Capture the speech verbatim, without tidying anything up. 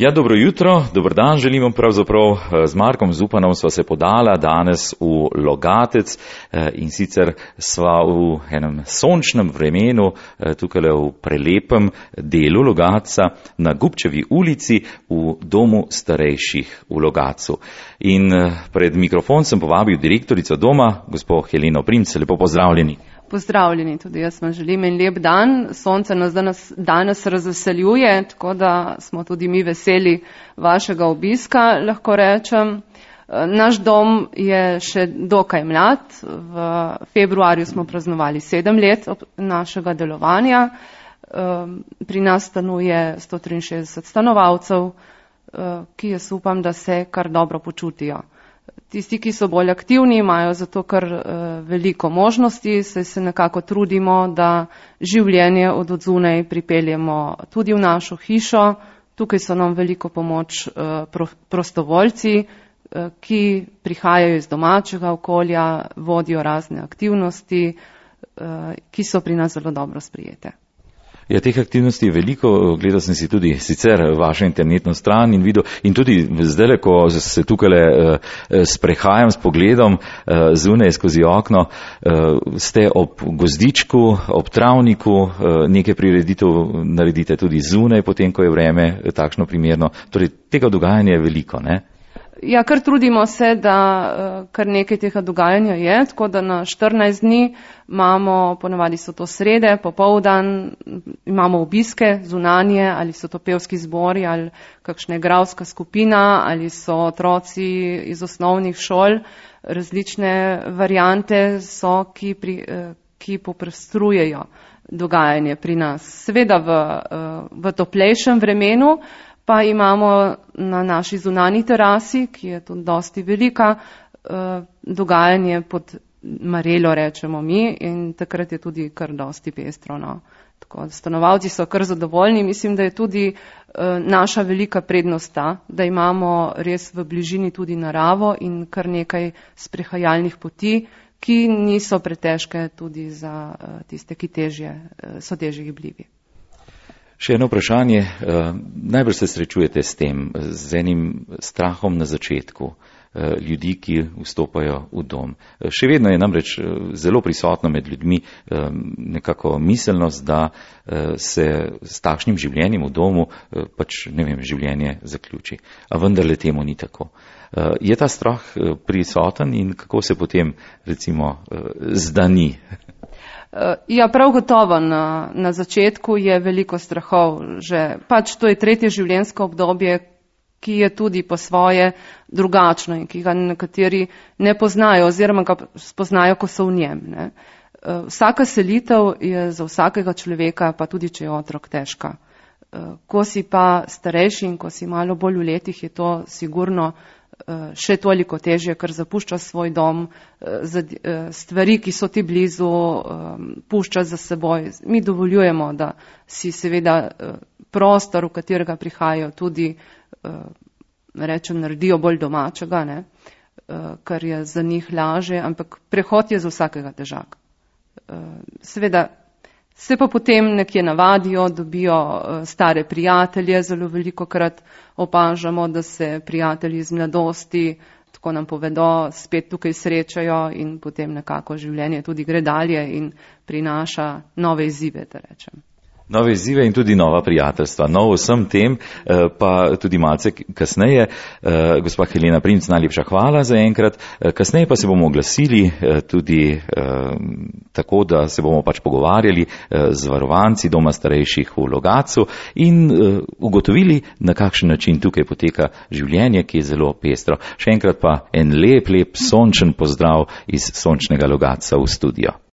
Ja, dobro jutro, dober dan želimo pravzaprav. Z Markom Zupanom sva se podala danes v Logatec in sicer sva v enem sončnem vremenu tukaj v prelepem delu Logatca na Gubčevi ulici v domu starejših v Logatcu. In pred mikrofon sem povabil direktorico doma, gospo Heleno Primc. Lepo pozdravljeni. Pozdravljeni, tudi jaz vam želim en lep dan. Sonce nas danes, danes razveseljuje, tako da smo tudi mi veseli vašega obiska, lahko rečem. Naš dom je še dokaj mlad. V februarju smo praznovali sedem let našega delovanja. Pri nas stanuje sto triinšestdeset stanovalcev, ki jaz upam, da se kar dobro počutijo. Tisti, ki so bolj aktivni, imajo zato kar uh, veliko možnosti, saj se nekako trudimo, da življenje od odzunaj pripeljemo tudi v našo hišo. Tukaj so nam veliko pomoč uh, pro, prostovoljci, uh, ki prihajajo iz domačega okolja, vodijo razne aktivnosti, uh, ki so pri nas zelo dobro sprijete. Ja, teh aktivnosti je veliko, gledal sem si tudi sicer vašo internetno stran in videl in tudi zdaj, ko se tukaj sprehajam s pogledom zunaj skozi okno, ste ob gozdičku, ob travniku, nekaj prireditev naredite tudi zunaj, potem ko je vreme takšno primerno. Torej, tega dogajanja je veliko, ne? Ja, kar trudimo se, da kar nekaj tega dogajanja je, tako da na štirinajst dni imamo, ponavadi so to srede, popoldan, imamo obiske zunanje, ali so to pevski zbori, ali kakšna igralska skupina, ali so otroci iz osnovnih šol, različne variante so, ki, pri, ki poprestrujejo dogajanje pri nas. Seveda v, v toplejšem vremenu, pa imamo na naši zunanji terasi, ki je tudi dosti velika, dogajanje pod marelo, rečemo mi, in takrat je tudi kar dosti pestro. No. Tako, stanovalci so kar zadovoljni. Mislim, da je tudi naša velika prednost ta, da imamo res v bližini tudi naravo in kar nekaj sprehajalnih poti, ki niso pretežke tudi za tiste, ki težje, so težje gibljivi. Še eno vprašanje. Najbolj se srečujete s tem, z enim strahom na začetku ljudi, ki vstopajo v dom. Še vedno je namreč zelo prisotno med ljudmi nekako miselnost, da se s takšnim življenjem v domu pač, ne vem, življenje zaključi. A vendarle temu ni tako. Je ta strah prisoten in kako se potem, recimo, zdani? Ja, prav gotovo na, na začetku je veliko strahov, že pač to je tretje življenjsko obdobje, ki je tudi po svoje drugačno in ki ga nekateri ne poznajo oziroma ga spoznajo, ko so v njem. Ne. Vsaka selitev je za vsakega človeka, pa tudi če je otrok, težka. Ko si pa starejši in ko si malo bolj v letih, je to sigurno še toliko težje, ker zapušča svoj dom, stvari, ki so ti blizu, pušča za seboj. Mi dovoljujemo, da si seveda prostor, v katerega prihajajo, tudi, rečem, naredijo bolj domačega, ne? Kar je za njih laže, ampak prehod je za vsakega težak. Seveda se pa potem nekje navadijo, dobijo stare prijatelje, zelo veliko krat opažamo, da se prijatelji iz mladosti, tako nam povedo, spet tukaj srečajo in potem nekako življenje tudi gre dalje in prinaša nove izzive, da rečem. Nove izzive in tudi nova prijateljstva. No, vsem tem pa tudi malce kasneje. Gospa Helena Primc, najlepša hvala za enkrat. Kasneje pa se bomo oglasili tudi tako, da se bomo pač pogovarjali z varovanci doma starejših v Logatcu in ugotovili, na kakšen način tukaj poteka življenje, ki je zelo pestro. Še enkrat pa en lep, lep sončen pozdrav iz sončnega Logatca v studio.